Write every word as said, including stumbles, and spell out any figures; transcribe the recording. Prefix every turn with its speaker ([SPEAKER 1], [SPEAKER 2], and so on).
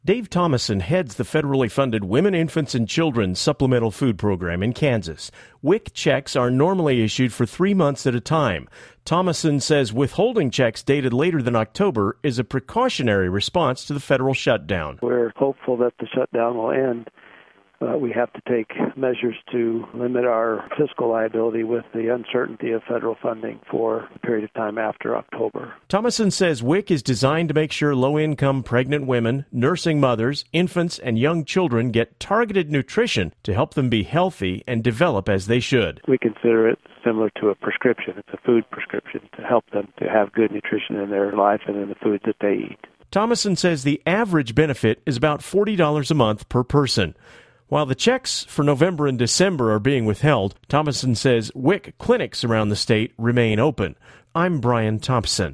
[SPEAKER 1] Dave Thomason heads the federally funded Women, Infants, and Children Supplemental Food Program in Kansas. W I C checks are normally issued for three months at a time. Thomason says withholding checks dated later than October is a precautionary response to the federal shutdown.
[SPEAKER 2] We're hopeful that the shutdown will end. Uh, we have to take measures to limit our fiscal liability with the uncertainty of federal funding for a period of time after October.
[SPEAKER 1] Thomason says W I C is designed to make sure low-income pregnant women, nursing mothers, infants, and young children get targeted nutrition to help them be healthy and develop as they should.
[SPEAKER 2] We consider it similar to a prescription. It's a food prescription to help them to have good nutrition in their life and in the foods that they eat.
[SPEAKER 1] Thomason says the average benefit is about forty dollars a month per person. While the checks for November and December are being withheld, Thomason says W I C clinics around the state remain open. I'm Brian Thompson.